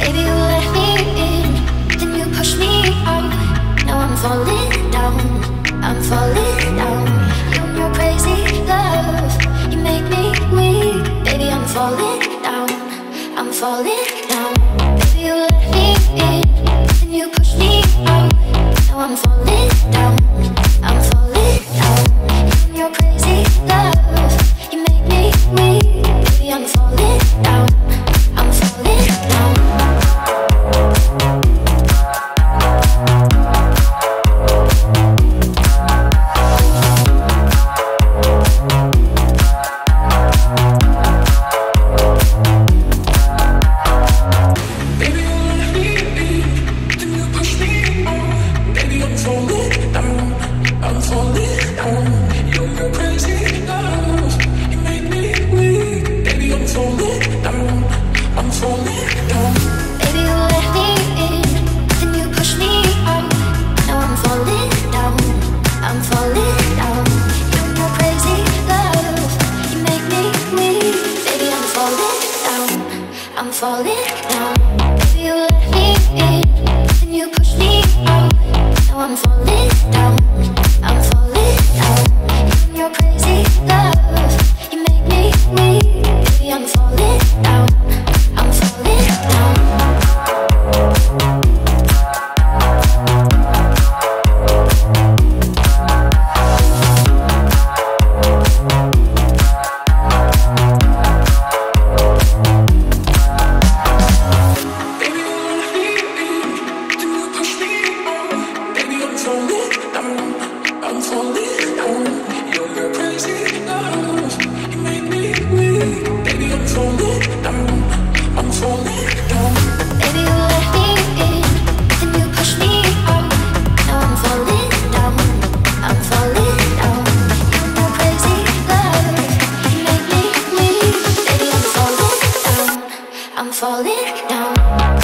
Baby, you let me in, then you push me out. Now I'm falling down, I'm falling down. You and your crazy love, you make me weak. Baby, I'm falling down, I'm falling down. Baby, you let me in, then you push me out. Now I'm falling down, I'm falling down. You and your crazy love, you make me weak. Baby, I'm falling down, I'm falling down. Falling down, baby, you let me in, then you push me out. Now I'm falling down, I'm falling down. You and your crazy love, you make me weak. Baby, I'm falling down, I'm falling down. I'm falling down.